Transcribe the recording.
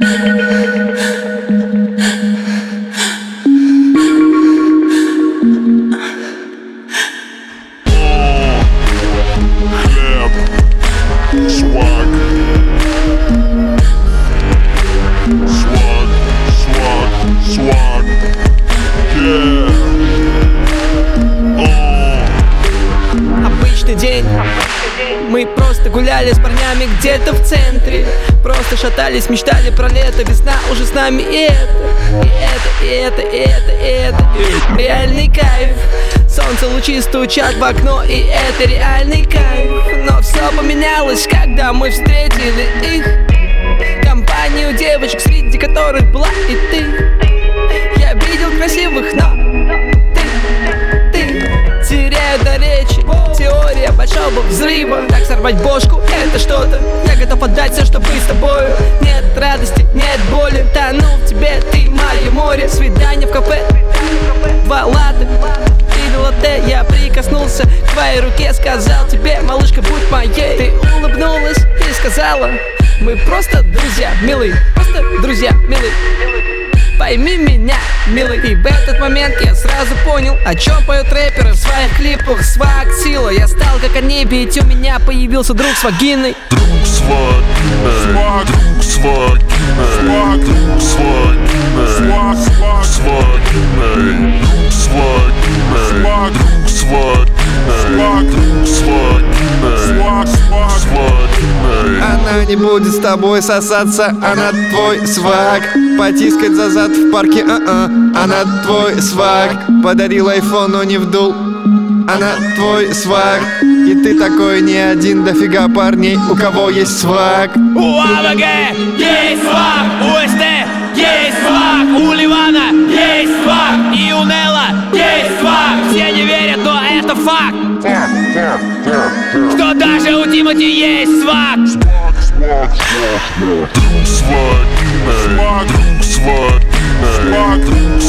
Обычный день. Мы просто гуляли с парнями где-то в центре. Просто шатались, мечтали про лето. Весна уже с нами, и это реальный кайф. Солнце лучи стучат в окно, и это реальный кайф. Но все поменялось, когда мы встретили их. Компанию девочек, среди которых была и ты. Я видел красивых, но ты теряю до речи. Теория большого взрыва. Так сорвать бошку, это что-то. Я готов отдать все, чтобы с тобою. Нет радости, нет боли. Тону в тебе, ты мое море. Свидание в кафе, 2 латте, 3 латте. Я прикоснулся к твоей руке, сказал тебе: малышка, будь моей. Ты улыбнулась и сказала: мы просто друзья, милый. Просто друзья, милый. Пойми меня, милый. И в этот момент я сразу понял, о чем поют рэперы в своих клипах. Сваг, сила, я стал как они, ведь у меня появился друг с вагиной. Друг с вагиной, друг с вагиной, друг с вагиной, с вагиной, друг с вагиной, друг с вагиной, друг с вагиной, с вагиной. Она не будет с тобой сосаться, она твой сваг. Потискать за зад в парке, она твой сваг. Подарил айфон, но не вдул, она твой сваг. И ты такой не один, дофига парней, у кого есть сваг. У АВГ есть сваг, у СТ есть сваг, у Ливана есть сваг, и у Нелла есть сваг. Все не верят, но это факт, что даже у Тимати есть сваг. Друг с вагиной, друг с вагиной, друг